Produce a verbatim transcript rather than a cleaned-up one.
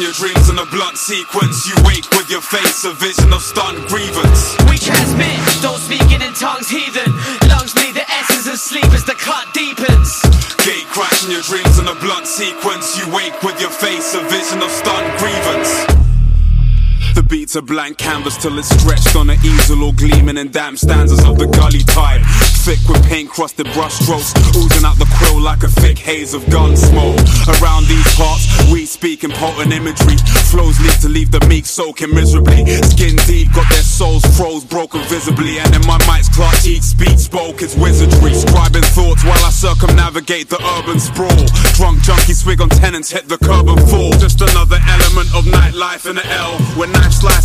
your dreams in a blunt sequence. You wake with your face, a vision of stunned grievance. We transmit, those speaking in tongues, heathen. Lungs bleed the essence of sleep as the cut deepens. Gate crash in your dreams in a blunt sequence. You wake with your face, a vision of stunned grievance. The beats a blank canvas till it's stretched on an easel, all gleaming in damp stanzas of the gully type. Thick with paint-crusted brush strokes, oozing out the quill like a thick haze of gun smoke. Around these parts, we speak in potent imagery. Flows need to leave the meek soaking miserably. Skin deep, got their souls froze, broken visibly. And in my mic's clutch, each speech spoke its wizardry. Scribing thoughts while I circumnavigate the urban sprawl. Drunk junkie swig on tenants, hit the curb and fall. Just another element of nightlife in the L. When night slice